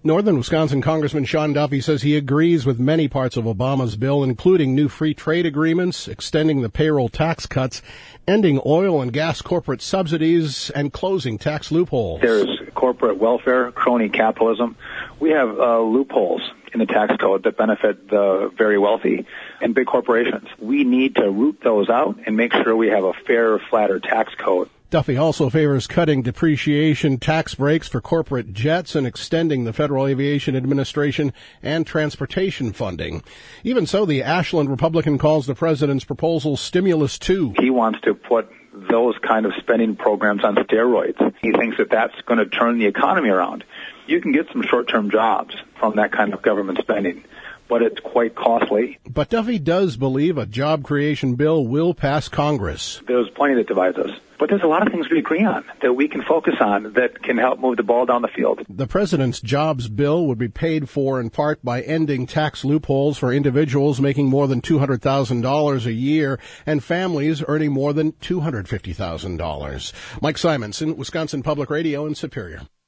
Northern Wisconsin Congressman Sean Duffy says he agrees with many parts of Obama's bill, including new free trade agreements, extending the payroll tax cuts, ending oil and gas corporate subsidies, and closing tax loopholes. There's corporate welfare, crony capitalism. We have loopholes in the tax code that benefit the very wealthy and big corporations. We need to root those out and make sure we have a fair, flatter tax code. Duffy also favors cutting depreciation tax breaks for corporate jets and extending the Federal Aviation Administration and transportation funding. Even so, the Ashland Republican calls the president's proposal Stimulus 2. He wants to put those kind of spending programs on steroids. He thinks that that's going to turn the economy around. You can get some short-term jobs from that kind of government spending, but it's quite costly. But Duffy does believe a job creation bill will pass Congress. There's plenty that divides us. But there's a lot of things we agree on that we can focus on that can help move the ball down the field. The president's jobs bill would be paid for in part by ending tax loopholes for individuals making more than $200,000 a year and families earning more than $250,000. Mike Simonson, Wisconsin Public Radio in Superior.